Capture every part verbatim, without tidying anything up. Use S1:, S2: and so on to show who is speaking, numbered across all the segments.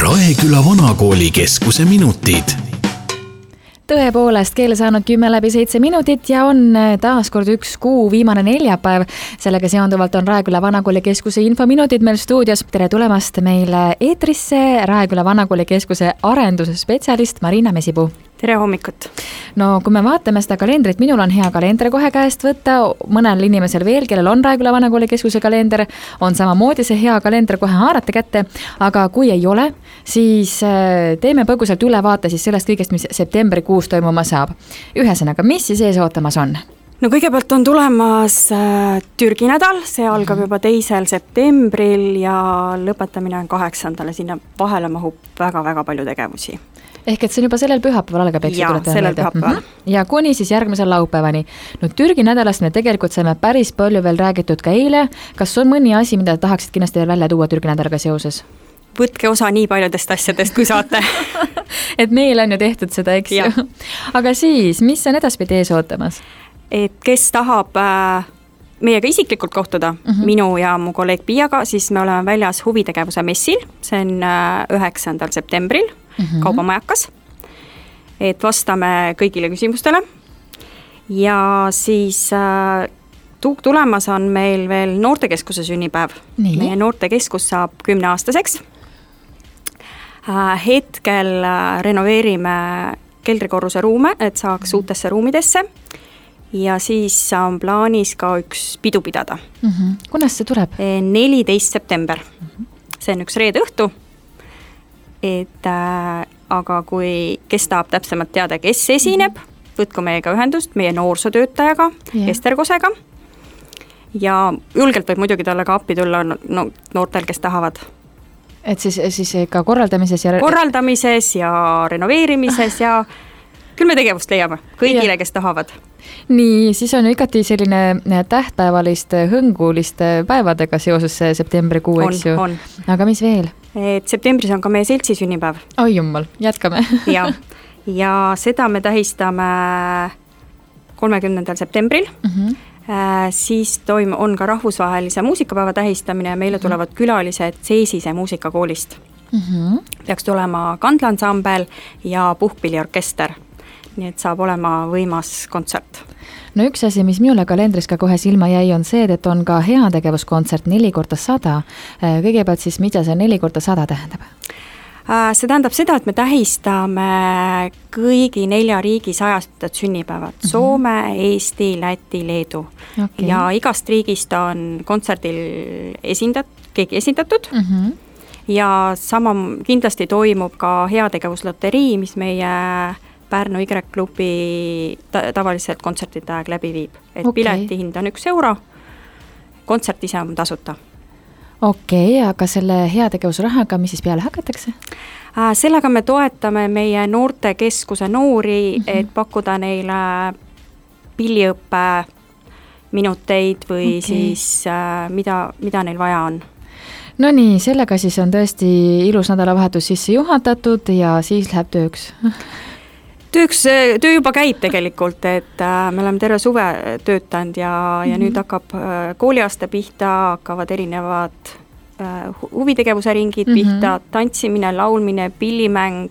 S1: Raeküla Vanakoolikeskuse minutid.
S2: Tõepoolest, keel saanud kümme läbi seitse minutit ja on taas kord üks kuu viimane neljapäev. Sellega seonduvalt on Raeküla Vanakoolikeskuse infominutid meil stuudios. Tere tulemast meile eetrisse Raeküla Vanakoolikeskuse arenduse spetsialist Marina Mesipuu.
S3: Tere hommikut!
S2: No kui me vaatame seda kalendrit, minul on hea kalender kohe käest võtta, mõnel inimesel veel, kellel on Raeküla Vanakoolikeskuse kalender, on samamoodi see hea kalender kohe haarata kätte, aga kui ei ole, siis teeme põgusalt ülevaate siis sellest kõigest, mis septembrikuus toimuma saab. Ühesõnaga, mis siis ees ootamas on?
S3: No kõigepealt on tulemas Türgi nädal, see algab juba teisel septembril ja lõpetamine on kaheksandal ja sinna vahele mahub väga-väga palju tegevusi.
S2: Ehk et see on juba sellel pühapäeval algab, eks?
S3: Jaa, sellel pühapäeval.
S2: Mm-hmm. Ja kuni siis järgmisel laupäevani. No Türgi nädalast me tegelikult saime päris palju veel räägitud ka eile. Kas on mõni asi, mida tahaksid kindlasti veel välja tuua Türgi nädalaga seoses?
S3: Võtke osa nii paljudest asjadest, kui saate.
S2: Et meil on ju tehtud seda, eks ju. Aga siis, mis on edaspidi ees ootamas?
S3: Et kes tahab äh, meiega isiklikult kohtuda, mm-hmm. minu ja mu kolleeg Piaga, siis me oleme väljas huvitegevuse messil. See on äh, üheksandal septembril. Mm-hmm. Kaubamajakas, et vastame kõigile küsimustele ja siis äh, tulemas on meil veel noortekeskuse sünnipäev. Nii. Meie noortekeskus saab kümneaastaseks. Äh, hetkel äh, renoveerime keldrikorruse ruume, et saaks mm-hmm. uutesse ruumidesse ja siis on plaanis ka üks pidu pidada.
S2: Mm-hmm. Kunas see tuleb?
S3: neliteist september. Mm-hmm. See on üks reede õhtu. Et äh, aga kui kes tahab täpsemalt teada, kes esineb, mm-hmm. võtku meiega ühendust, meie noorsootöötajaga, yeah. Ester Kosega ja julgelt võib muidugi talle ka appi tulla no, noortel, kes tahavad.
S2: Et siis, siis ka korraldamises ja...
S3: Korraldamises ja renoveerimises ja küll me tegevust leiame kõigile, yeah. kes tahavad.
S2: Nii, siis on ju ikati selline tähtpäevaliste, hõnguliste päevadega seoses see septembrikuu, eks ju.
S3: On.
S2: Aga mis veel?
S3: Et septembris on ka meie seltsi sünnipäev.
S2: Oi jummal, jätkame.
S3: ja, ja seda me tähistame kolmekümnendal septembril. Mm-hmm. Äh, siis toim on ka rahvusvahelise muusikapäeva tähistamine ja meile mm-hmm. tulevad külalised Seesise muusikakoolist. Mm-hmm. Peaks tulema kandlaansambel ja puhkpilliorkester. Nii et saab olema võimas kontsert.
S2: No üks asi, mis minule kalendris ka kohe silma jäi, on see, et on ka heategevuskontsert neli korda sada. Kõigepealt siis, mida see neli korda sada tähendab?
S3: See tähendab seda, et me tähistame kõigi nelja riigi sajastat sünnipäevad. Mm-hmm. Soome, Eesti, Läti, Leedu. Okay. Ja igast riigist on kontserdil esindat, keegi esindatud. Mm-hmm. Ja sama kindlasti toimub ka heategevusloterii, mis meie Pärnu Y-klubi ta- tavaliselt kontsertide aeg läbi viib. Et okay. Piletihind on üks euro, kontsert ise on tasuta.
S2: Okei, okay, aga selle heategevusrahaga, mis siis peale hakatakse?
S3: Äh, sellega me toetame meie noortekeskuse noori, mm-hmm. et pakkuda neile pilliõppe minuteid või okay. siis äh, mida, mida neil vaja on.
S2: No nii, sellega siis on tõesti ilus nädalavahetus sisse juhatatud ja siis läheb tööks.
S3: Tööks, töö juba käib tegelikult, et äh, me oleme terve suve töötanud ja, ja mm-hmm. nüüd hakkab äh, kooliaasta pihta, hakkavad erinevad äh, huvitegevuse ringid mm-hmm. pihta, tantsimine, laulmine, pillimäng,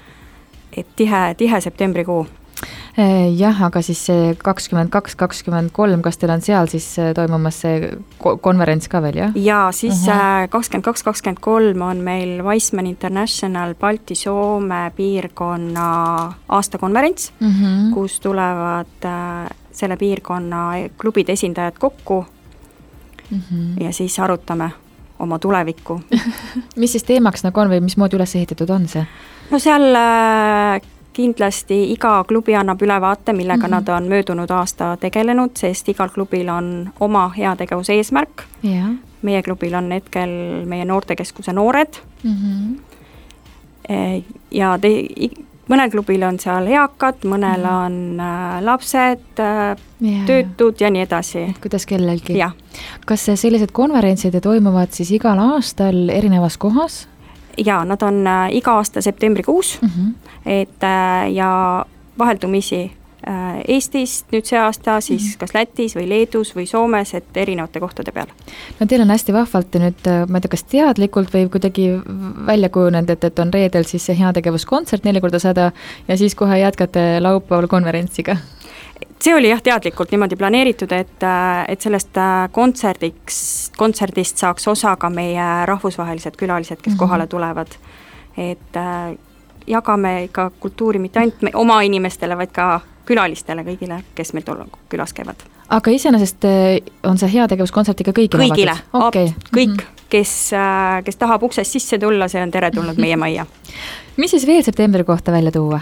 S3: et tihe, tihe septembrikuu.
S2: Jah, aga siis see kakskümmend kaks kakskümmend kolm, kas teil on seal siis toimumas see konverents ka veel, jah?
S3: Ja siis uh-huh. kakskümmend kaks kakskümmend kolm on meil Weissman International Balti-Soome piirkonna aastakonverents, uh-huh. kus tulevad äh, selle piirkonna klubide esindajad kokku uh-huh. ja siis arutame oma tulevikku.
S2: Mis siis teemaks nagu on või mismoodi üles ehitatud on see?
S3: No seal... Äh, kindlasti iga klubi annab ülevaate, millega mm-hmm. nad on möödunud aasta tegelenud, sest igal klubil on oma heategevuse eesmärk. Yeah. Meie klubil on hetkel meie noortekeskuse noored. Mm-hmm. Ja te, mõnel klubil on seal eakad, mõnel mm-hmm. on lapsed, yeah. töötud ja nii edasi.
S2: Et kuidas kellelgi?
S3: Ja.
S2: Kas sellised konverentsid toimuvad siis igal aastal erinevas kohas?
S3: Ja, nad on iga aasta septembrikuus, mm-hmm. et ja vaheldumisi Eestist nüüd see aasta, siis mm-hmm. kas Lätis või Leedus või Soomes, et erinevate kohtade peal.
S2: No teil on hästi vahvalt nüüd, ma ei tea, kas teadlikult või kuidagi välja kujunenud, et, et on reedel siis see heategevuskontsert neli korda sada ja siis kohe jätkate laupäeval konverentsiga?
S3: See oli jah teadlikult niimoodi planeeritud, et, et sellest kontserdiks, kontserdist saaks osa ka meie rahvusvahelised külalised, kes mm-hmm. kohale tulevad. Et jagame ikka kultuuri mitte ainult oma inimestele, vaid ka külalistele kõigile, kes meil külas käivad.
S2: Aga iseenesest on see heategevuskontsert ikka kõigile?
S3: Kõigile, okay. kõik, mm-hmm. kes, kes tahab uksest sisse tulla, see on teretulnud meie majja.
S2: Mis siis veel septembri kohta välja tuua?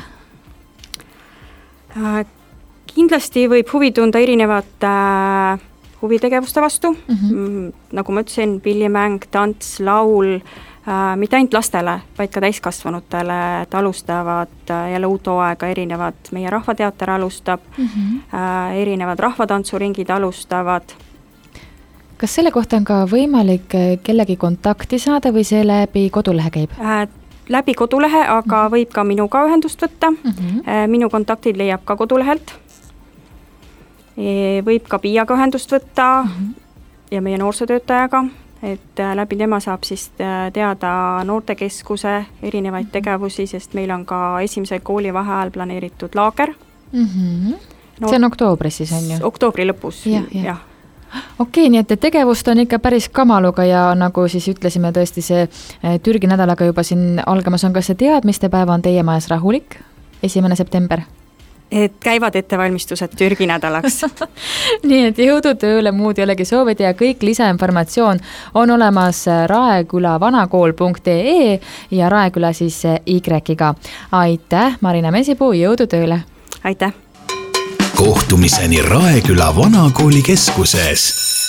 S3: Kindlasti võib huvi tunda erinevat äh, huvitegevuste vastu, mm-hmm. nagu ma ütlesin, pillimäng, tants, laul, äh, mitte ainult lastele, vaid ka täiskasvanutele, et alustavad äh, jälle uut hooaega erinevad, meie rahvateater alustab, mm-hmm. äh, erinevad rahvatantsuringid alustavad.
S2: Kas selle kohta on ka võimalik kellegi kontakti saada või see läbi kodulehe käib?
S3: Äh, läbi kodulehe, aga mm-hmm. võib ka minuga ühendust võtta, mm-hmm. äh, minu kontaktid leiab ka kodulehelt. Võib ka Piiaga ühendust võtta mm-hmm. ja meie noorsootöötajaga, et läbi tema saab siis teada noortekeskuse erinevaid mm-hmm. tegevusi, sest meil on ka esimese kooli vaheajal planeeritud laager.
S2: Mm-hmm. No, see on oktoobris siis on ju?
S3: Oktoobri lõpus, jah. Ja.
S2: Okei, nii et tegevust on ikka päris kamaluga ja nagu siis ütlesime tõesti see Türgi nädalaga juba siin algamas on, kas see teadmistepäeva on teie majas rahulik, esimene september?
S3: Et käivad ettevalmistused Türgi nädalaks.
S2: Nii et jõudu tööle, muud ei olegi soovida ja kõik lisainformatsioon on olemas raeküla vanakool punkt ee ja Raeküla siis Y-ga. Aitäh, Marina Mesipuu, jõudu tööle!
S3: Aitäh!
S1: Kohtumiseni Raeküla vanakooli keskuses!